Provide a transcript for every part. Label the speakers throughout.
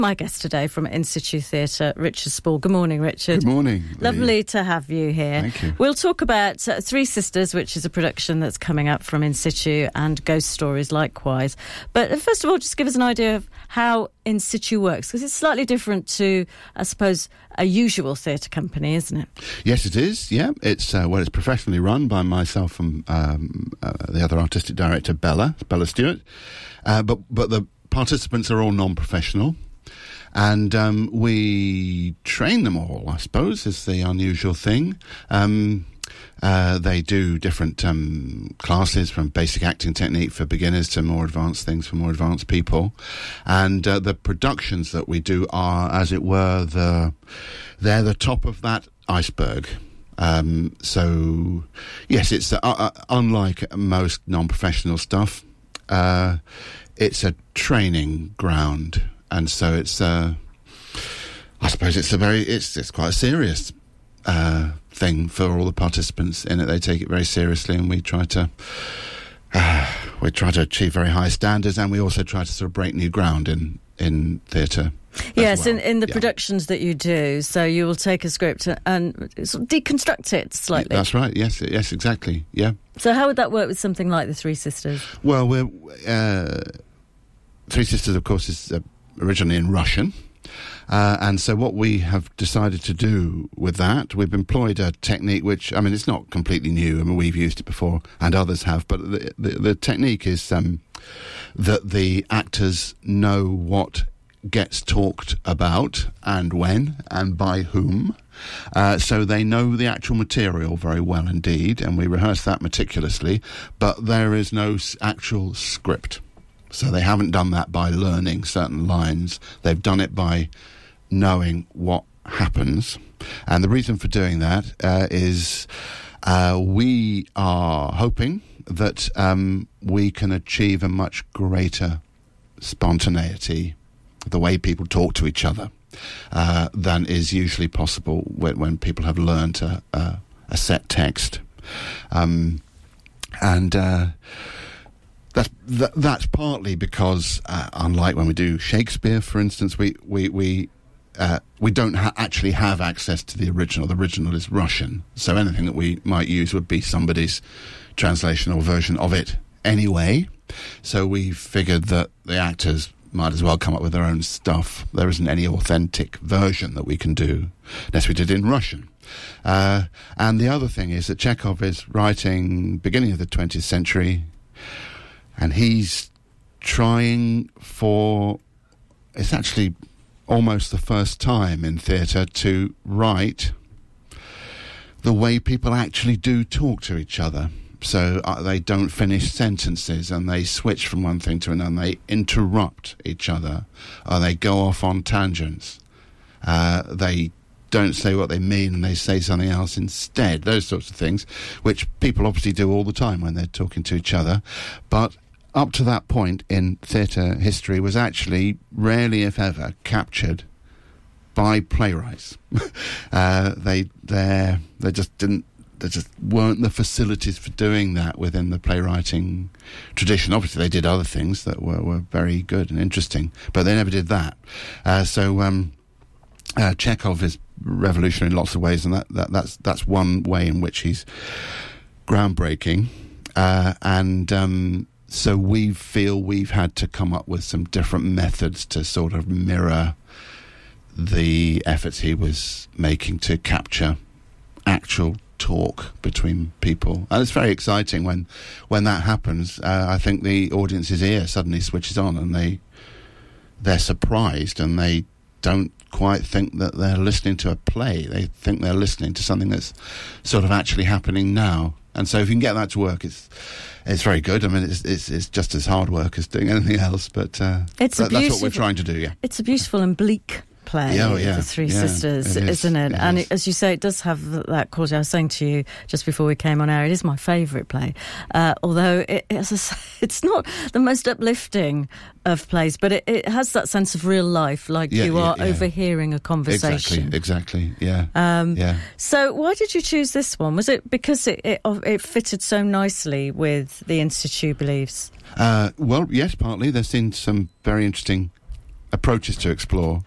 Speaker 1: My guest today from In Situ Theatre, Richard Spall. Good morning, Richard.
Speaker 2: Good morning.
Speaker 1: Lovely to have you here.
Speaker 2: Thank you.
Speaker 1: We'll talk about Three Sisters, which is a production that's coming up from In Situ, and Ghost Stories likewise. But first of all, just give us an idea of how In Situ works, because it's slightly different to, I suppose, a usual theatre company, isn't it?
Speaker 2: Yes, it is, yeah. It's it's professionally run by myself and the other artistic director, Bella Stewart. But the participants are all non-professional. And we train them all, I suppose, is the unusual thing. They do different classes, from basic acting technique for beginners to more advanced things for more advanced people. And the productions that we do are, as it were, they're the top of that iceberg. So, yes, it's unlike most non-professional stuff. It's a training ground. And so it's, I suppose it's quite a serious thing for all the participants in it. They take it very seriously, and we try to achieve very high standards, and we also try to sort of break new ground in theatre.
Speaker 1: Yes, well. in the productions that you do, so you will take a script and sort of deconstruct it slightly.
Speaker 2: That's right. Yes, exactly. Yeah.
Speaker 1: So how would that work with something like the Three Sisters?
Speaker 2: Well, Three Sisters, of course, is originally in Russian. And so what we have decided to do with that, we've employed a technique which, I mean, it's not completely new. I mean, we've used it before and others have, but the technique is that the actors know what gets talked about and when and by whom. So they know the actual material very well indeed, and we rehearse that meticulously, but there is no actual script. So they haven't done that by learning certain lines. They've done it by knowing what happens. And the reason for doing that is we are hoping that we can achieve a much greater spontaneity, the way people talk to each other, than is usually possible when people have learned a set text. That's partly because, unlike when we do Shakespeare, for instance, we don't actually have access to the original. The original is Russian, so anything that we might use would be somebody's translation or version of it anyway. So we figured that the actors might as well come up with their own stuff. There isn't any authentic version that we can do unless we did it in Russian. And the other thing is that Chekhov is writing beginning of the 20th century, and he's trying for, it's actually almost the first time in theatre to write the way people actually do talk to each other. So they don't finish sentences, and they switch from one thing to another. They interrupt each other, or they go off on tangents. They don't say what they mean, and they say something else instead. Those sorts of things, which people obviously do all the time when they're talking to each other. But up to that point in theatre history was actually rarely, if ever, captured by playwrights. They just didn't. There just weren't the facilities for doing that within the playwriting tradition. Obviously, they did other things that were very good and interesting, but they never did that. So Chekhov is revolutionary in lots of ways, and that's one way in which he's groundbreaking. So we feel we've had to come up with some different methods to sort of mirror the efforts he was making to capture actual talk between people. And it's very exciting when that happens. I think the audience's ear suddenly switches on, and they're surprised, and they don't quite think that they're listening to a play. They think they're listening to something that's sort of actually happening now. And so if you can get that to work, it's very good. I mean, it's just as hard work as doing anything else, but that's what we're trying to do, yeah.
Speaker 1: It's a beautiful and bleak play, The Three Sisters, isn't it? And as you say, it does have that quality. I was saying to you just before we came on air, it is my favourite play, although it's not the most uplifting of plays, but it has that sense of real life, like you are overhearing a conversation.
Speaker 2: Exactly, yeah.
Speaker 1: So why did you choose this one? Was it because it fitted so nicely with the In Situ beliefs?
Speaker 2: Well, yes, partly. There's been some very interesting approaches to explore.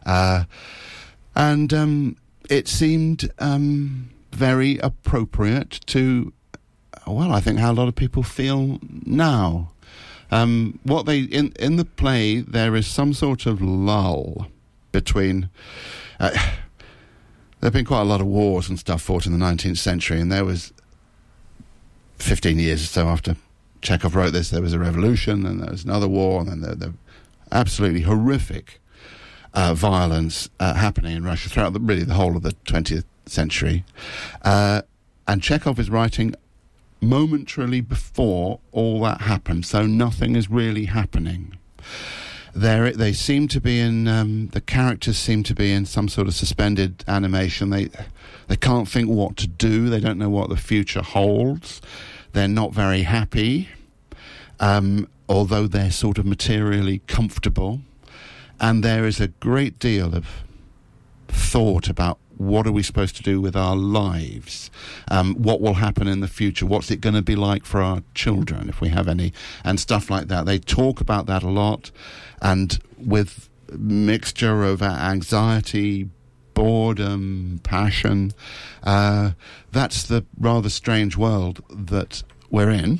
Speaker 2: And it seemed very appropriate to, well, I think how a lot of people feel now. What they in the play, there is some sort of lull between. There have been quite a lot of wars and stuff fought in the 19th century, and there was 15 years or so after Chekhov wrote this, there was a revolution, and there was another war, and then the absolutely horrific violence happening in Russia throughout really the whole of the 20th century. And Chekhov is writing momentarily before all that happened, so nothing is really happening. They seem to be in, the characters seem to be in some sort of suspended animation. They can't think what to do. They don't know what the future holds. They're not very happy, although they're sort of materially comfortable. And there is a great deal of thought about what are we supposed to do with our lives? What will happen in the future? What's it going to be like for our children, if we have any? And stuff like that. They talk about that a lot, and with mixture of anxiety, boredom, passion. That's the rather strange world that we're in.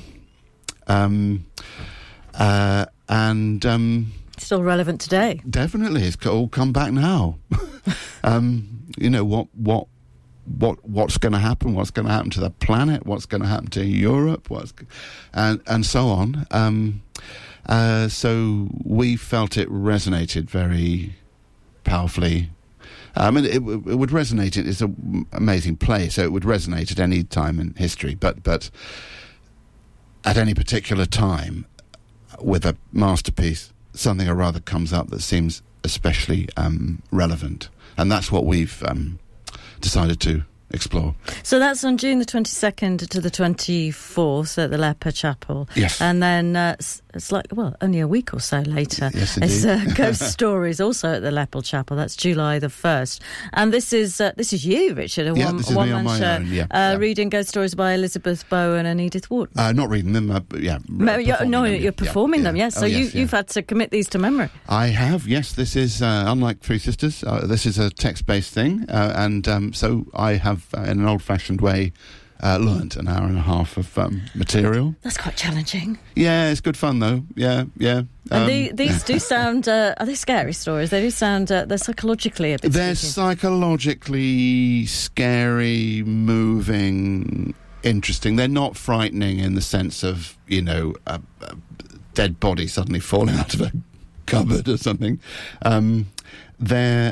Speaker 1: Still relevant today.
Speaker 2: Definitely. It's all come back now. You know, what's going to happen? What's going to happen to the planet? What's going to happen to Europe? And so on. So we felt it resonated very powerfully. I mean, it would resonate. It's an amazing play, so it would resonate at any time in history. But at any particular time, with a masterpiece, something or other comes up that seems especially relevant. And that's what we've decided to explore.
Speaker 1: So that's on June the 22nd to the 24th at the Leper Chapel.
Speaker 2: Yes.
Speaker 1: And then it's like, well, only a week or so later.
Speaker 2: Yes, indeed.
Speaker 1: It's Ghost Stories, also at the Leper Chapel. That's July the 1st. And this is you, Richard,
Speaker 2: this is me on my own,
Speaker 1: reading Ghost Stories by Elizabeth Bowen and Edith Wharton.
Speaker 2: Not reading them,
Speaker 1: you're performing them, yes. So you've had to commit these to memory.
Speaker 2: I have, yes. This is, unlike Three Sisters, this is a text-based thing, and so I have, in an old-fashioned way, learnt an hour and a half of material.
Speaker 1: That's quite challenging.
Speaker 2: Yeah, it's good fun though. Yeah.
Speaker 1: And these do sound, are they scary stories? They do sound, they're psychologically a bit
Speaker 2: They're
Speaker 1: spooky.
Speaker 2: Psychologically scary, moving, interesting. They're not frightening in the sense of, you know, a dead body suddenly falling out of a cupboard or something. They're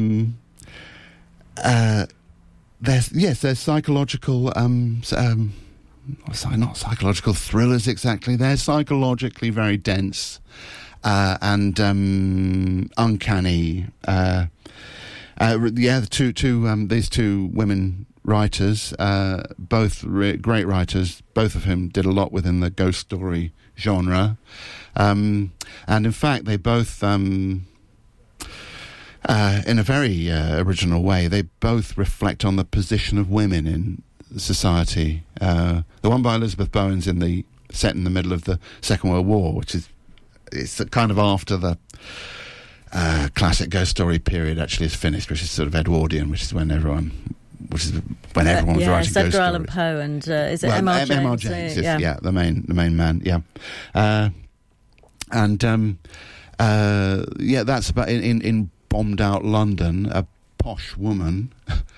Speaker 2: psychological, not psychological thrillers exactly. They're psychologically very dense and uncanny. These two women writers, both great writers, both of whom did a lot within the ghost story genre, and in fact they both. In a very original way, they both reflect on the position of women in society. The one by Elizabeth Bowen's set in the middle of the Second World War, it's kind of after the classic ghost story period actually is finished, which is sort of Edwardian, which is when everyone was writing ghost stories.
Speaker 1: Edgar Allan Poe and is it M.R. James?
Speaker 2: M.R. James is the main man. Yeah, that's about in bombed out London, a posh woman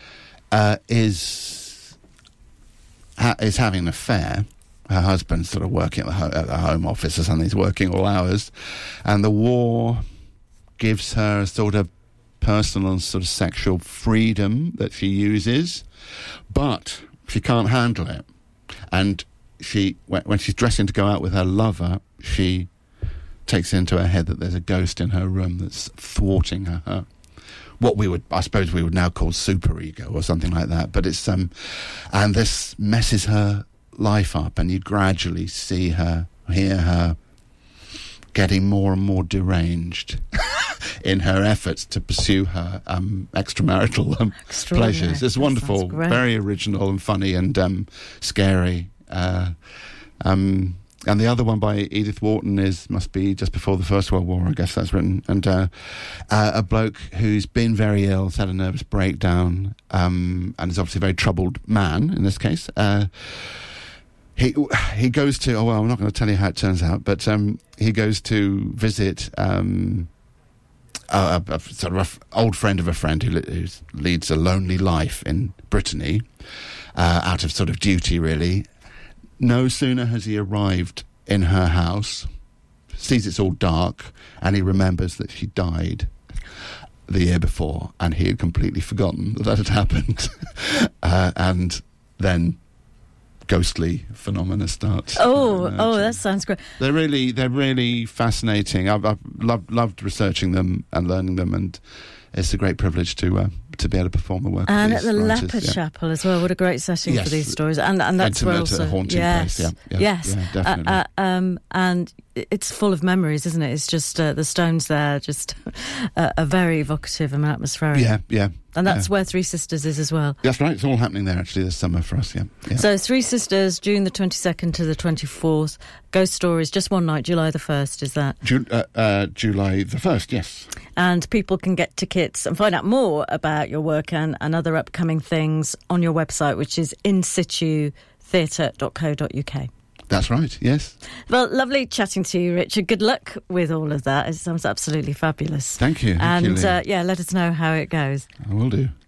Speaker 2: is having an affair. Her husband's sort of working at the Home Office or something. He's working all hours, and the war gives her a sort of personal and sort of sexual freedom that she uses, but she can't handle it. And when she's dressing to go out with her lover, she takes into her head that there's a ghost in her room that's thwarting her. What I suppose we would now call superego or something like that. But it's and this messes her life up, and you gradually hear her getting more and more deranged in her efforts to pursue her extramarital pleasures. It's wonderful, very original and funny and scary. And the other one by Edith Wharton must be just before the First World War, I guess that's written. And a bloke who's been very ill, has had a nervous breakdown, and is obviously a very troubled man in this case. He goes to, I'm not going to tell you how it turns out, but he goes to visit a sort of old friend of a friend who leads a lonely life in Brittany, out of sort of duty, really. No sooner has he arrived in her house, sees it's all dark, and he remembers that she died the year before, and he had completely forgotten that had happened. And then ghostly phenomena start.
Speaker 1: That sounds great.
Speaker 2: They're really fascinating. I've loved researching them and learning them, and it's a great privilege to be able to perform the work.
Speaker 1: And
Speaker 2: of
Speaker 1: at the Leopard Chapel as well. What a great setting for these stories. And that's where also
Speaker 2: a haunting place. Yes,
Speaker 1: definitely. And it's full of memories, isn't it? It's just the stones there, just a very evocative and atmospheric.
Speaker 2: Yeah.
Speaker 1: And that's where Three Sisters is as well.
Speaker 2: That's right. It's all happening there actually this summer for us. Yeah.
Speaker 1: So Three Sisters, June the 22nd to the 24th. Ghost Stories, just one night, July the 1st, is that?
Speaker 2: July the 1st, yes.
Speaker 1: And people can get tickets and find out more about your work and other upcoming things on your website, which is insitutheatre.co.uk.
Speaker 2: That's right, yes.
Speaker 1: Well, lovely chatting to you, Richard. Good luck with all of that. It sounds absolutely fabulous.
Speaker 2: Thank you.
Speaker 1: And let us know how it goes.
Speaker 2: I will do.